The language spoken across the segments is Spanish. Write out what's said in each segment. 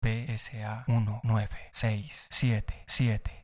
PSA 19677.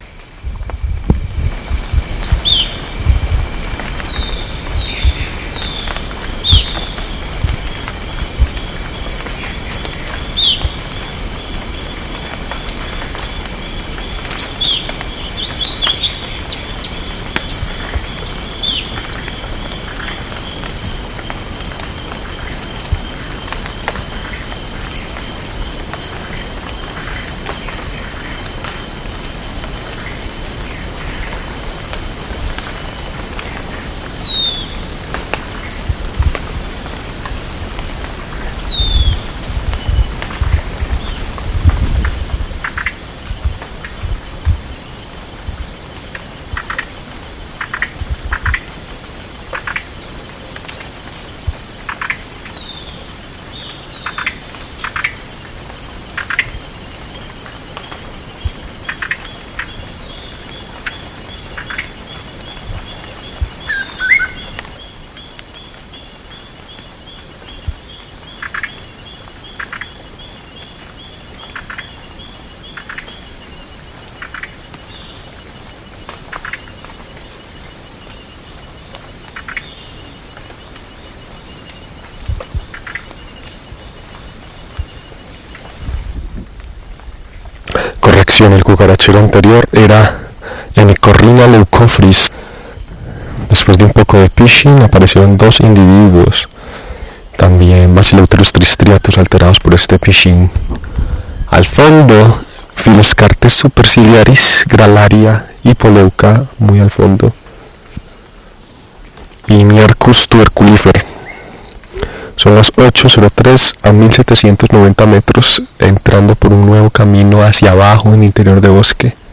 Corrección, el cucarachero anterior era Enicorrhina leucophrys. Después de un poco de phishing aparecieron dos individuos, también Bacillauterus tristriatus, alterados por este phishing. Al fondo, Phyllocartes superciliaris, Grallaria y Poleuca, muy al fondo, y Miercus tuberculifer. Son las 8:03 a 1790 metros, entrando por un nuevo camino hacia abajo en el interior de bosque.